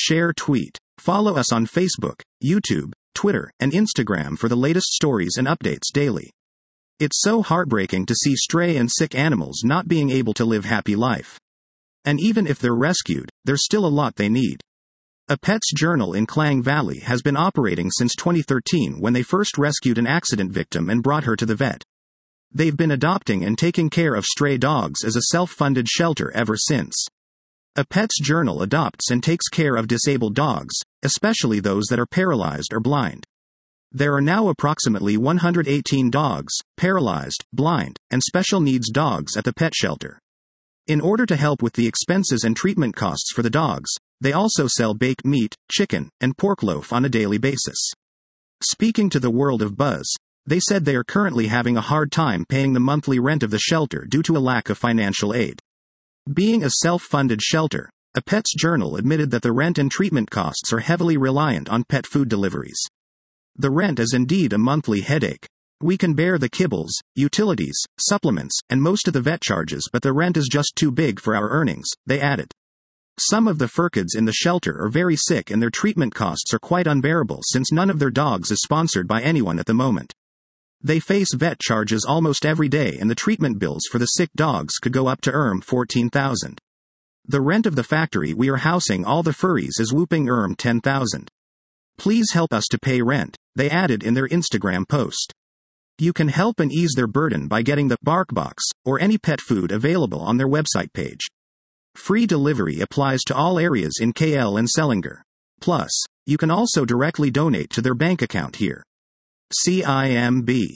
Share, tweet. Follow us on Facebook, YouTube, Twitter, and Instagram for the latest stories and updates daily. It's so heartbreaking to see stray and sick animals not being able to live happy life. And even if they're rescued, there's still a lot they need. A Pet's Journal in Klang Valley has been operating since 2013 when they first rescued an accident victim and brought her to the vet. They've been adopting and taking care of stray dogs as a self-funded shelter ever since. A Pet's Journal adopts and takes care of disabled dogs, especially those that are paralyzed or blind. There are now approximately 118 dogs, paralyzed, blind, and special needs dogs at the pet shelter. In order to help with the expenses and treatment costs for the dogs, they also sell baked meat, chicken, and pork loaf on a daily basis. Speaking to the World of Buzz, they said they are currently having a hard time paying the monthly rent of the shelter due to a lack of financial aid. Being a self-funded shelter, A Pet's Journal admitted that the rent and treatment costs are heavily reliant on pet food deliveries. The rent is indeed a monthly headache. We can bear the kibbles, utilities, supplements, and most of the vet charges, but the rent is just too big for our earnings, they added. Some of the fur kids in the shelter are very sick and their treatment costs are quite unbearable since none of their dogs is sponsored by anyone at the moment. They face vet charges almost every day and the treatment bills for the sick dogs could go up to $14,000. The rent of the factory we are housing all the furries is whooping $10,000. Please help us to pay rent, they added in their Instagram post. You can help and ease their burden by getting the BarkBox or any pet food available on their website page. Free delivery applies to all areas in KL and Selangor. Plus, you can also directly donate to their bank account here. CIMB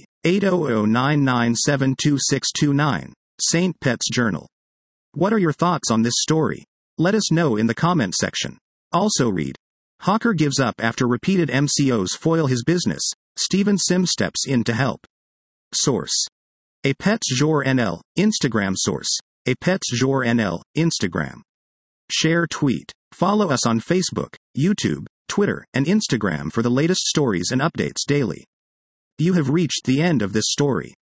80099722629, St. Pet's Journal. What are your thoughts on this story? Let us know in the comment section. Also read. Hawker gives up after repeated MCOs foil his business. Steven Sim steps in to help. Source. A Pet's Jour NL, Instagram source. A Pet's Jour NL, Instagram. Share, tweet. Follow us on Facebook, YouTube, Twitter, and Instagram for the latest stories and updates daily. You have reached the end of this story.